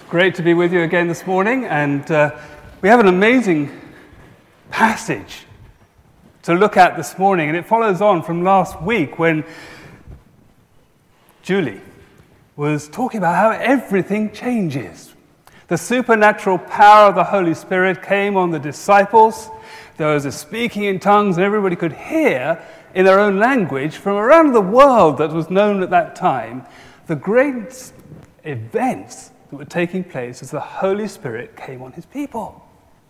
Great to be with you again this morning, and we have an amazing passage to look at this morning, and it follows on from last week when Julie was talking about how everything changes. The supernatural power of the Holy Spirit came on the disciples. There was a speaking in tongues, and everybody could hear in their own language from around the world that was known at that time the great events that were taking place as the Holy Spirit came on his people.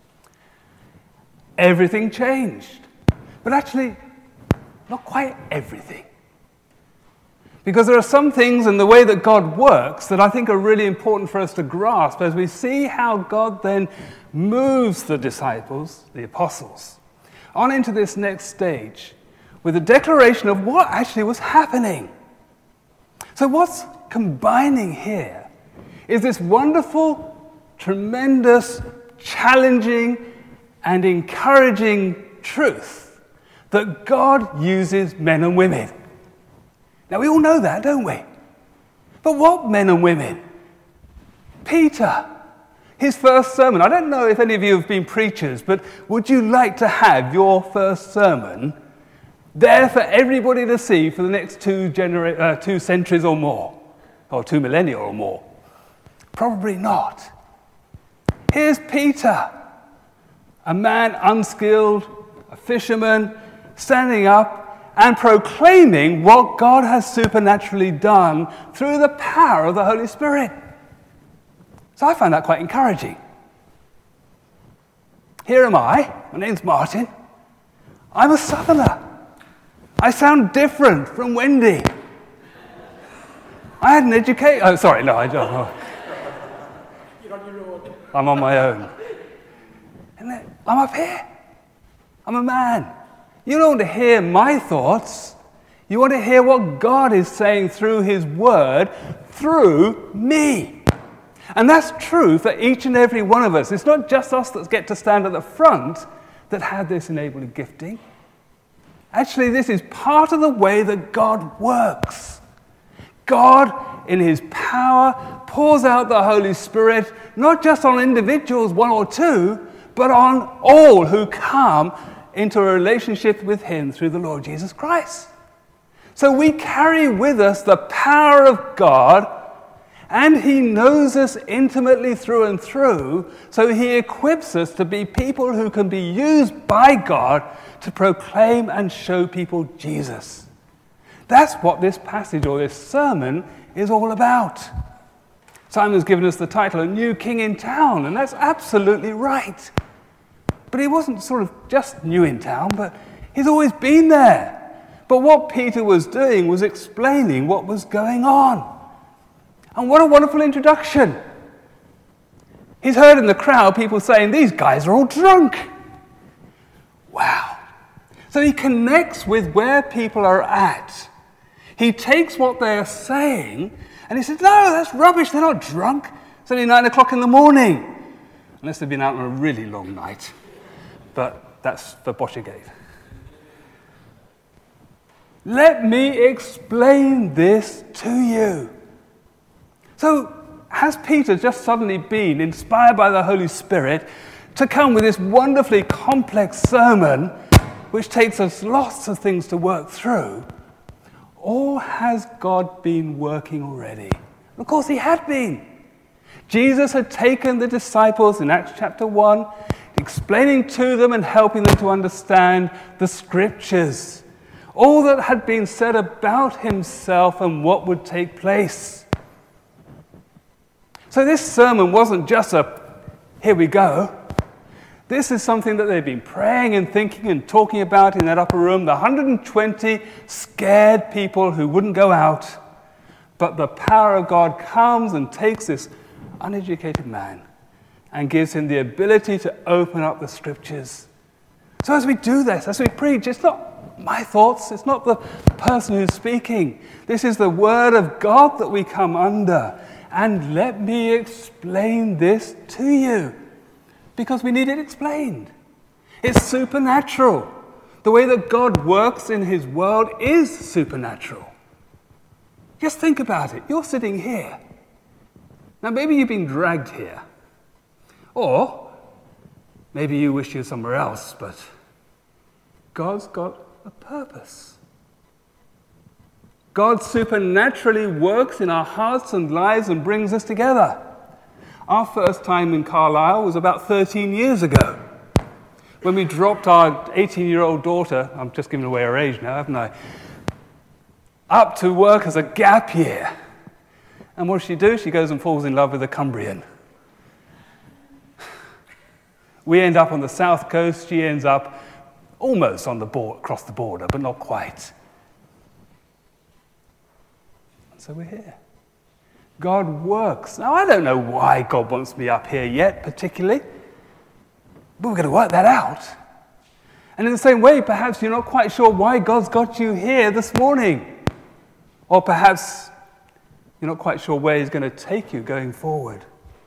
Everything changed. But actually, not quite everything. Because there are some things in the way that God works that I think are really important for us to grasp as we see how God then moves the disciples, the apostles, on into this next stage with a declaration of what actually was happening. So what's combining here is this wonderful, tremendous, challenging, and encouraging truth that God uses men and women. Now, we all know that, don't we? But what men and women? Peter, his first sermon. I don't know if any of you have been preachers, but would you like to have your first sermon there for everybody to see for the next 2 centuries or more, or 2 millennia or more? Probably not. Here's Peter, a man unskilled, a fisherman, standing up and proclaiming what God has supernaturally done through the power of the Holy Spirit. So I find that quite encouraging. Here am I. My name's Martin. I'm a Southerner. I sound different from Wendy. I had an education. Oh, sorry, no, I don't know. You're on your own. I'm on my own. And then, I'm up here. I'm a man. You don't want to hear my thoughts. You want to hear what God is saying through his word, through me. And that's true for each and every one of us. It's not just us that get to stand at the front that have this enabling gifting. Actually, this is part of the way that God works. God, in his power, pours out the Holy Spirit, not just on individuals, 1 or 2, but on all who come into a relationship with him through the Lord Jesus Christ. So we carry with us the power of God, and he knows us intimately through and through, so he equips us to be people who can be used by God to proclaim and show people Jesus. That's what this passage or this sermon is all about. Simon's given us the title, A New King in Town, and that's absolutely right. But he wasn't sort of just new in town, but he's always been there. But what Peter was doing was explaining what was going on. And what a wonderful introduction. He's heard in the crowd people saying, these guys are all drunk. Wow. So he connects with where people are at. He takes what they're saying and he says, no, that's rubbish, they're not drunk. It's only 9 o'clock in the morning. Unless they've been out on a really long night. But that's for Botchergate. Let me explain this to you. So, has Peter just suddenly been inspired by the Holy Spirit to come with this wonderfully complex sermon, which takes us lots of things to work through? Or has God been working already? Of course, he had been. Jesus had taken the disciples in Acts chapter 1, explaining to them and helping them to understand the scriptures, all that had been said about himself and what would take place. So this sermon wasn't just a, here we go. This is something that they've been praying and thinking and talking about in that upper room, the 120 scared people who wouldn't go out. But the power of God comes and takes this uneducated man and gives him the ability to open up the scriptures. So as we do this, as we preach, it's not my thoughts, it's not the person who's speaking. This is the word of God that we come under. And let me explain this to you, because we need it explained. It's supernatural. The way that God works in his world is supernatural. Just think about it. You're sitting here. Now, maybe you've been dragged here. Or maybe you wish you were somewhere else, but God's got a purpose. God supernaturally works in our hearts and lives and brings us together. Our first time in Carlisle was about 13 years ago, when we dropped our 18-year-old daughter, I'm just giving away her age now, haven't I, up to work as a gap year. And what does she do? She goes and falls in love with a Cumbrian. We end up on the south coast, she ends up almost on the across the border, but not quite. So we're here. God works. Now, I don't know why God wants me up here yet, particularly, but we're going to work that out. And in the same way, perhaps you're not quite sure why God's got you here this morning. Or perhaps you're not quite sure where he's going to take you going forward.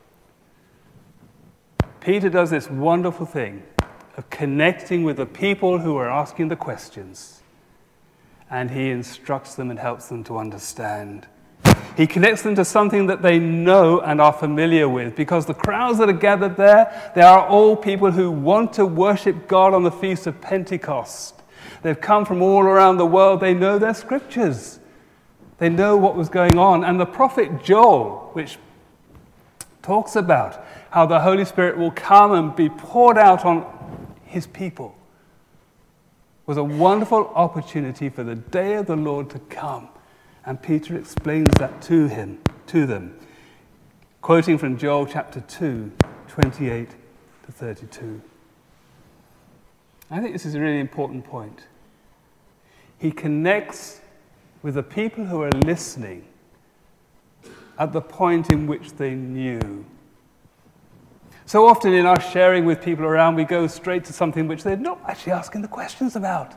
Peter does this wonderful thing of connecting with the people who are asking the questions. And he instructs them and helps them to understand. He connects them to something that they know and are familiar with, because the crowds that are gathered there, they are all people who want to worship God on the Feast of Pentecost. They've come from all around the world. They know their scriptures. They know what was going on. And the prophet Joel, which talks about how the Holy Spirit will come and be poured out on his people, was a wonderful opportunity for the day of the Lord to come. And Peter explains that to them, quoting from Joel chapter 2, 28 to 32. I think this is a really important point. He connects with the people who are listening at the point in which they knew. So often in our sharing with people around, we go straight to something which they're not actually asking the questions about.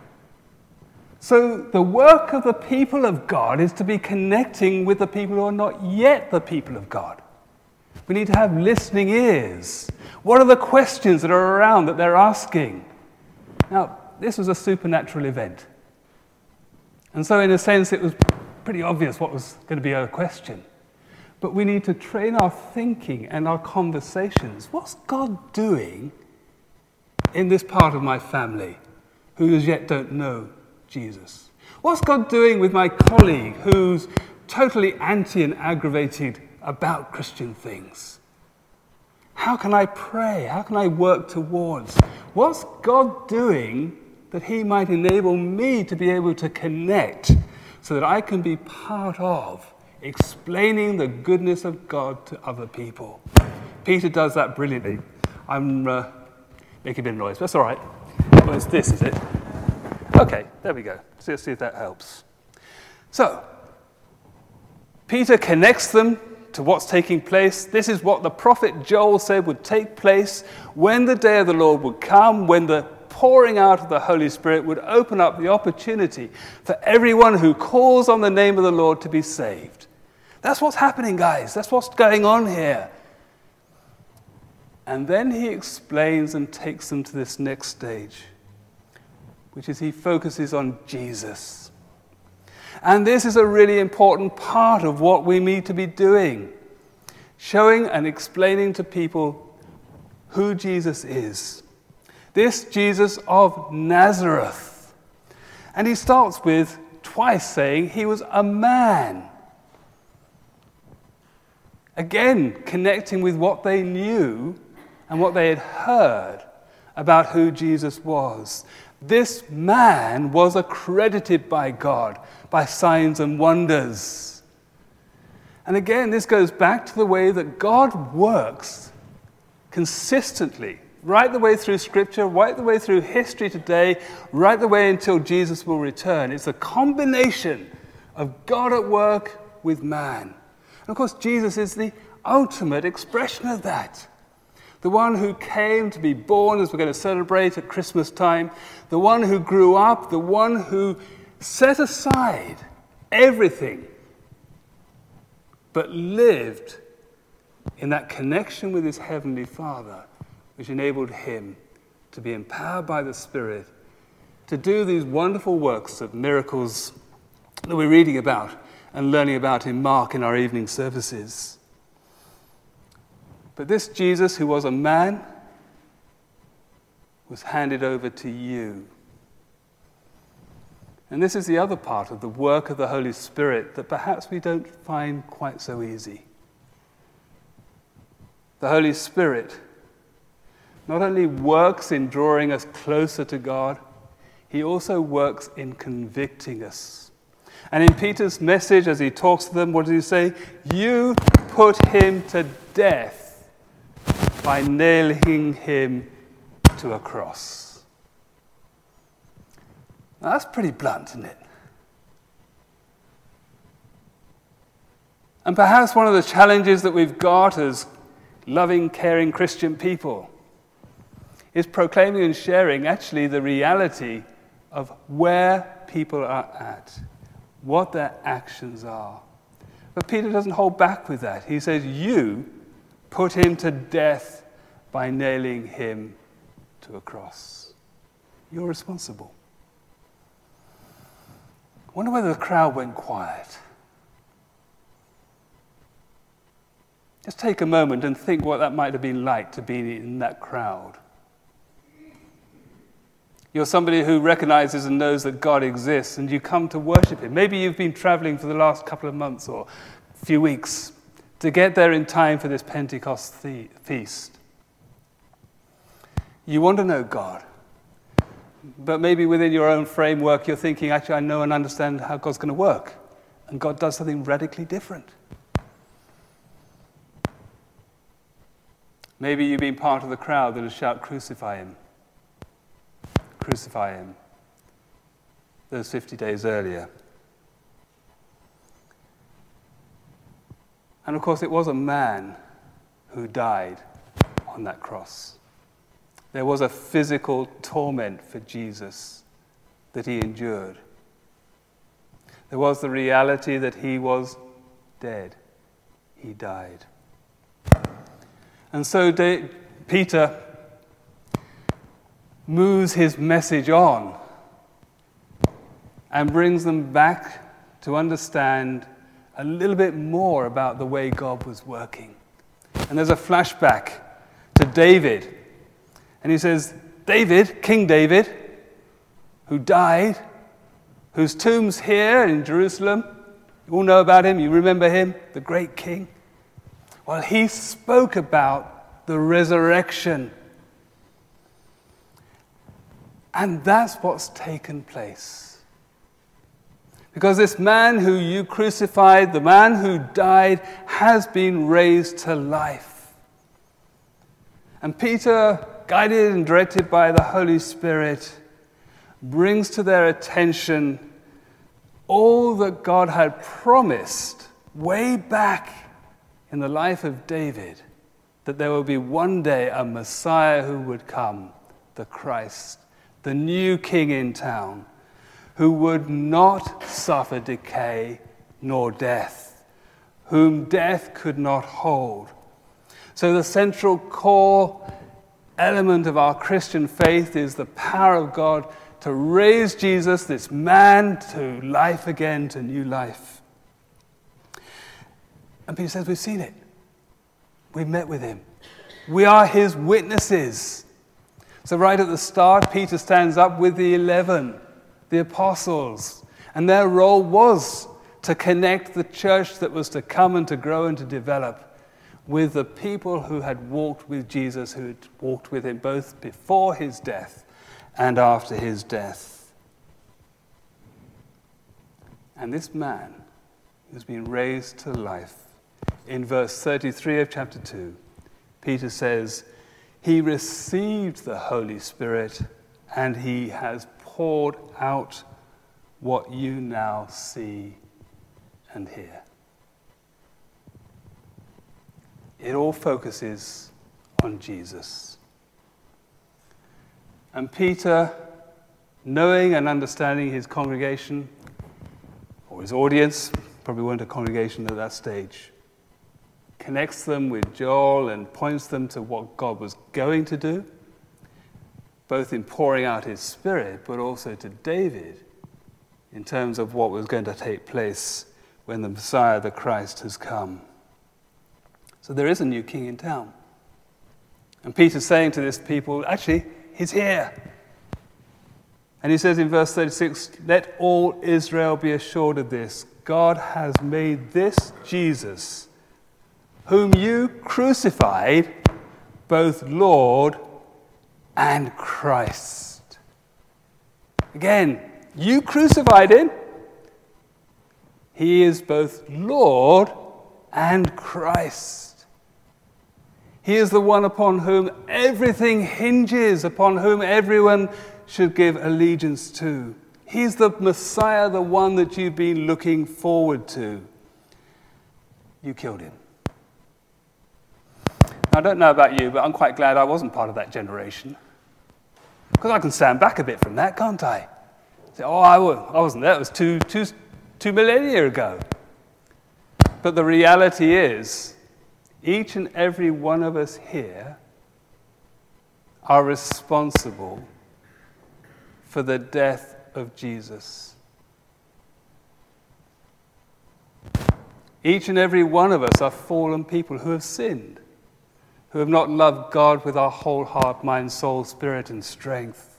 So the work of the people of God is to be connecting with the people who are not yet the people of God. We need to have listening ears. What are the questions that are around that they're asking? Now, this was a supernatural event. And so in a sense, it was pretty obvious what was going to be a question. But we need to train our thinking and our conversations. What's God doing in this part of my family who as yet don't know Jesus? What's God doing with my colleague who's totally anti and aggravated about Christian things? How can I pray? How can I work towards? What's God doing that he might enable me to be able to connect so that I can be part of explaining the goodness of God to other people? Peter does that brilliantly. I'm making a bit of noise, but that's all right. Well, it's this, is it? Okay, there we go. So let's see if that helps. So, Peter connects them to what's taking place. This is what the prophet Joel said would take place when the day of the Lord would come, when the pouring out of the Holy Spirit would open up the opportunity for everyone who calls on the name of the Lord to be saved. That's what's happening, guys. That's what's going on here. And then he explains and takes them to this next stage, which is he focuses on Jesus. And this is a really important part of what we need to be doing, showing and explaining to people who Jesus is. This Jesus of Nazareth. And he starts with twice saying he was a man. Again, connecting with what they knew and what they had heard about who Jesus was. This man was accredited by God by signs and wonders. And again, this goes back to the way that God works consistently, right the way through Scripture, right the way through history today, right the way until Jesus will return. It's a combination of God at work with man. And of course, Jesus is the ultimate expression of that. The one who came to be born, as we're going to celebrate at Christmas time, the one who grew up, the one who set aside everything but lived in that connection with his heavenly Father, which enabled him to be empowered by the Spirit to do these wonderful works of miracles that we're reading about and learning about in Mark in our evening services. But this Jesus, who was a man, was handed over to you. And this is the other part of the work of the Holy Spirit that perhaps we don't find quite so easy. The Holy Spirit not only works in drawing us closer to God, he also works in convicting us. And in Peter's message, as he talks to them, what does he say? You put him to death by nailing him to a cross. Now, that's pretty blunt, isn't it? And perhaps one of the challenges that we've got as loving, caring Christian people is proclaiming and sharing actually the reality of where people are at, what their actions are. But Peter doesn't hold back with that. He says, you put him to death by nailing him to a cross. You're responsible. I wonder whether the crowd went quiet. Just take a moment and think what that might have been like to be in that crowd. You're somebody who recognizes and knows that God exists, and you come to worship him. Maybe you've been traveling for the last couple of months or few weeks to get there in time for this Pentecost feast. You want to know God. But maybe within your own framework, you're thinking, actually, I know and understand how God's going to work. And God does something radically different. Maybe you've been part of the crowd that has shouted, crucify him. Crucify him. Those 50 days earlier. And of course, it was a man who died on that cross. There was a physical torment for Jesus that he endured. There was the reality that he was dead. He died. And so Peter moves his message on and brings them back to understand a little bit more about the way God was working. And there's a flashback to David. And he says, David, King David, who died, whose tomb's here in Jerusalem. You all know about him. You remember him, the great king. Well, he spoke about the resurrection. And that's what's taken place. Because this man who you crucified, the man who died, has been raised to life. And Peter, guided and directed by the Holy Spirit, brings to their attention all that God had promised way back in the life of David, that there will be one day a Messiah who would come, the Christ, the new king in town, who would not suffer decay nor death, whom death could not hold. So the central core element of our Christian faith is the power of God to raise Jesus, this man, to life again, to new life. And Peter says, we've seen it. We've met with him. We are his witnesses. So right at the start, Peter stands up with the 11, the apostles, and their role was to connect the church that was to come and to grow and to develop with the people who had walked with Jesus, who had walked with him both before his death and after his death. And this man who's been raised to life, in verse 33 of chapter 2, Peter says, he received the Holy Spirit and he has poured out what you now see and hear. It all focuses on Jesus. And Peter, knowing and understanding his congregation, or his audience, probably weren't a congregation at that stage, connects them with Joel and points them to what God was going to do, both in pouring out his Spirit, but also to David in terms of what was going to take place when the Messiah, the Christ, has come. So there is a new king in town. And Peter's saying to this people, actually, he's here. And he says in verse 36, let all Israel be assured of this. God has made this Jesus, whom you crucified, both Lord and Christ. Again, you crucified him. He is both Lord and Christ. He is the one upon whom everything hinges, upon whom everyone should give allegiance to. He's the Messiah, the one that you've been looking forward to. You killed him. I don't know about you, but I'm quite glad I wasn't part of that generation. Because I can stand back a bit from that, can't I? Say, I wasn't there. It was two millennia ago. But the reality is, each and every one of us here are responsible for the death of Jesus. Each and every one of us are fallen people who have sinned, who have not loved God with our whole heart, mind, soul, spirit, and strength.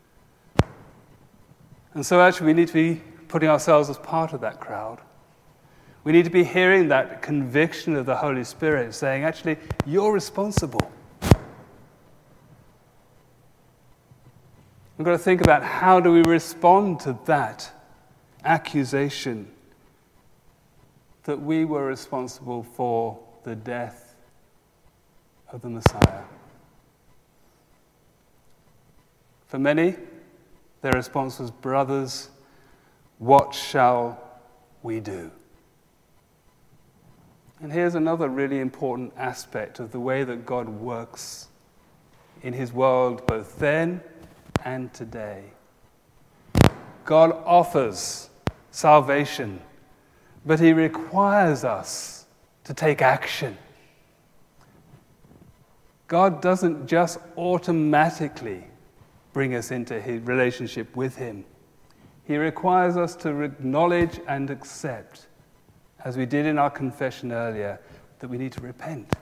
And so actually we need to be putting ourselves as part of that crowd. We need to be hearing that conviction of the Holy Spirit saying, actually, you're responsible. We've got to think about how do we respond to that accusation that we were responsible for the death of the Messiah. For many, their response was, brothers, what shall we do? And here's another really important aspect of the way that God works in his world both then and today. God offers salvation, but he requires us to take action. God doesn't just automatically bring us into his relationship with him. He requires us to acknowledge and accept, as we did in our confession earlier, that we need to repent.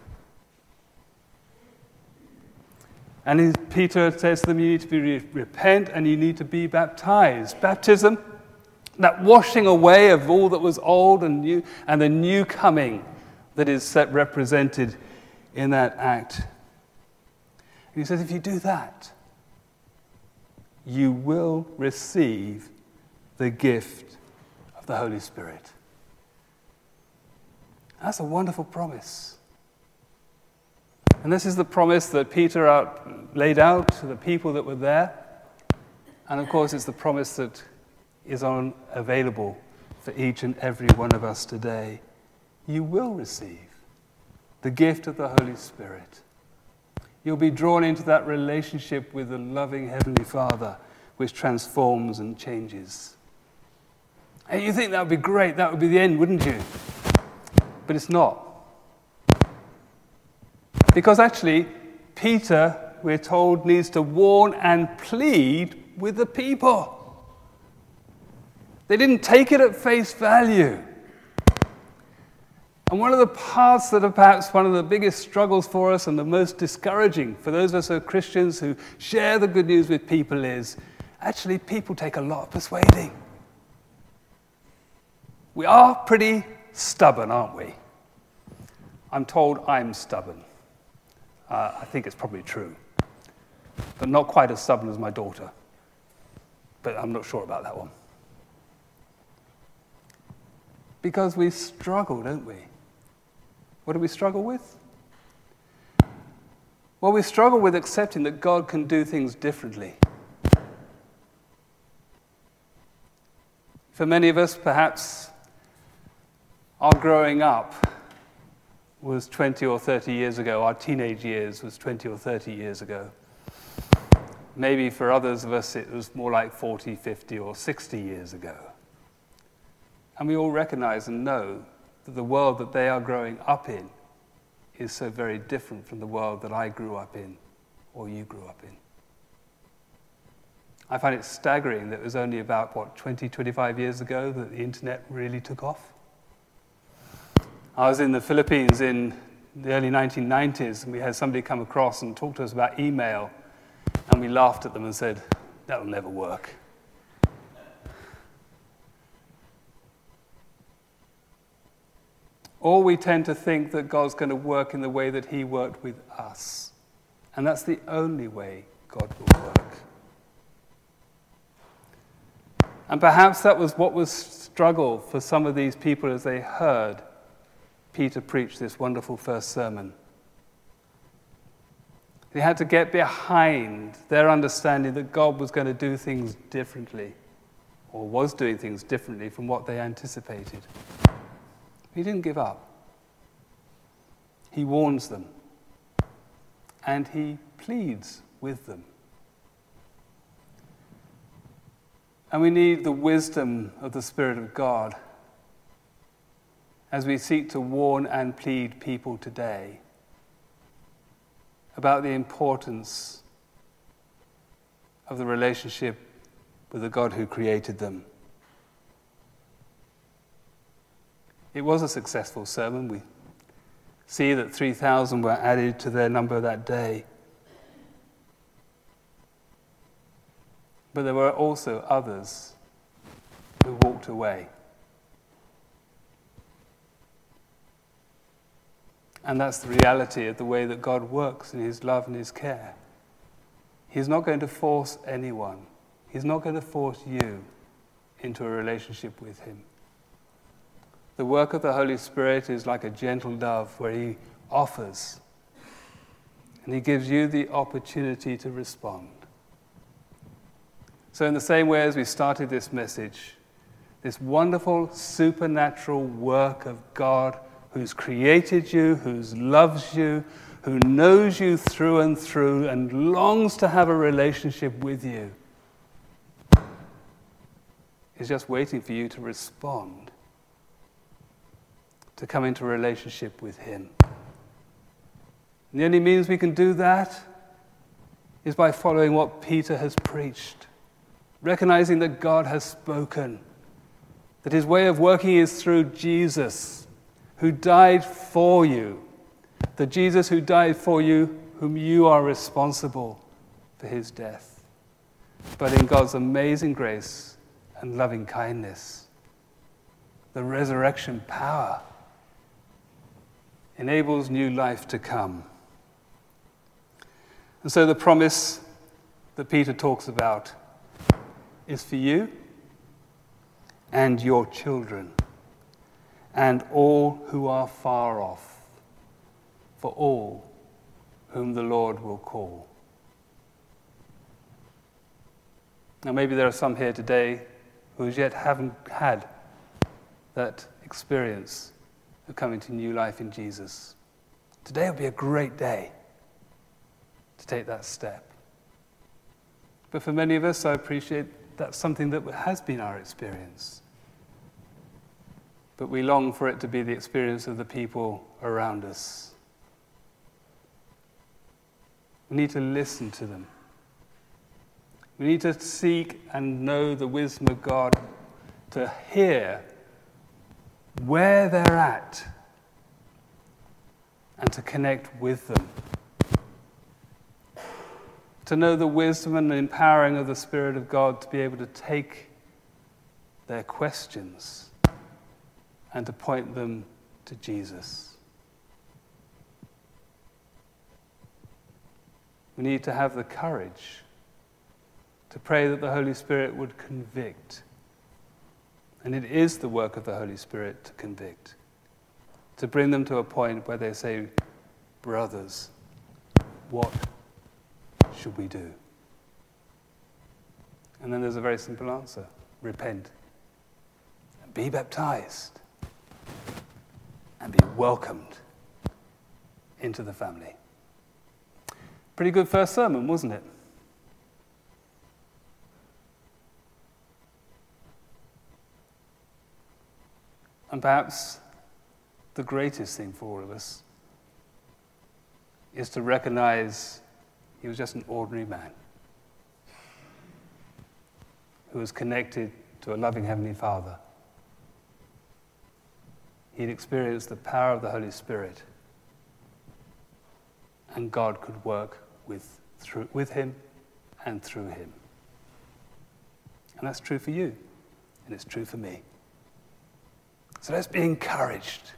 And Peter says to them, you need to repent and you need to be baptized. Baptism, that washing away of all that was old and new, and the new coming that is represented in that act. And he says, if you do that, you will receive the gift of the Holy Spirit. That's a wonderful promise. And this is the promise that Peter laid out to the people that were there. And of course, it's the promise that is available for each and every one of us today. You will receive the gift of the Holy Spirit. You'll be drawn into that relationship with the loving Heavenly Father, which transforms and changes. And you think that would be great, that would be the end, wouldn't you? But it's not. Because actually, Peter, we're told, needs to warn and plead with the people. They didn't take it at face value. And one of the parts that are perhaps one of the biggest struggles for us and the most discouraging for those of us who are Christians who share the good news with people is, actually, people take a lot of persuading. We are pretty stubborn, aren't we? I'm told I'm stubborn. I think it's probably true. But not quite as stubborn as my daughter. But I'm not sure about that one. Because we struggle, don't we? What do we struggle with? Well, we struggle with accepting that God can do things differently. For many of us, perhaps, our growing up was 20 or 30 years ago. Our teenage years was 20 or 30 years ago. Maybe for others of us, it was more like 40, 50, or 60 years ago. And we all recognize and know that the world that they are growing up in is so very different from the world that I grew up in or you grew up in. I find it staggering that it was only about, 20, 25 years ago that the internet really took off. I was in the Philippines in the early 1990s, and we had somebody come across and talk to us about email, and we laughed at them and said, that'll never work. Or we tend to think that God's going to work in the way that he worked with us. And that's the only way God will work. And perhaps that was what was struggle for some of these people as they heard Peter preach this wonderful first sermon. They had to get behind their understanding that God was going to do things differently, or was doing things differently from what they anticipated. He didn't give up. He warns them. And he pleads with them. And we need the wisdom of the Spirit of God as we seek to warn and plead people today about the importance of the relationship with the God who created them. It was a successful sermon. We see that 3,000 were added to their number that day. But there were also others who walked away. And that's the reality of the way that God works in his love and his care. He's not going to force anyone. He's not going to force you into a relationship with him. The work of the Holy Spirit is like a gentle dove where he offers, and he gives you the opportunity to respond. So in the same way as we started this message, this wonderful supernatural work of God who's created you, who loves you, who knows you through and longs to have a relationship with you, is just waiting for you to respond, to come into a relationship with him. And the only means we can do that is by following what Peter has preached, recognizing that God has spoken, that his way of working is through Jesus, who died for you, the Jesus who died for you, whom you are responsible for his death. But in God's amazing grace and loving kindness, the resurrection power enables new life to come. And so the promise that Peter talks about is for you and your children and all who are far off, for all whom the Lord will call. Now maybe there are some here today who as yet haven't had that experience of coming to new life in Jesus. Today will be a great day to take that step. But for many of us, I appreciate that's something that has been our experience. But we long for it to be the experience of the people around us. We need to listen to them. We need to seek and know the wisdom of God, to hear where they're at and to connect with them. To know the wisdom and the empowering of the Spirit of God to be able to take their questions and to point them to Jesus. We need to have the courage to pray that the Holy Spirit would convict. And it is the work of the Holy Spirit to convict, to bring them to a point where they say, brothers, what should we do? And then there's a very simple answer: repent and be baptized and be welcomed into the family. Pretty good first sermon, wasn't it? And perhaps the greatest thing for all of us is to recognize he was just an ordinary man who was connected to a loving Heavenly Father. He'd experienced the power of the Holy Spirit, and God could work with him and through him. And that's true for you, and it's true for me. So let's be encouraged.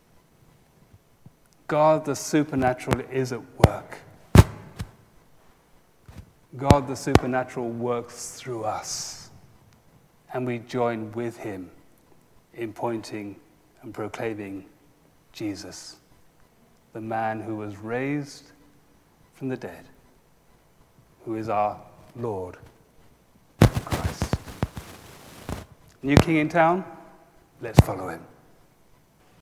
God the supernatural is at work. God the supernatural works through us, and we join with him in pointing and proclaiming Jesus, the man who was raised from the dead, who is our Lord Christ. New king in town? Let's follow him.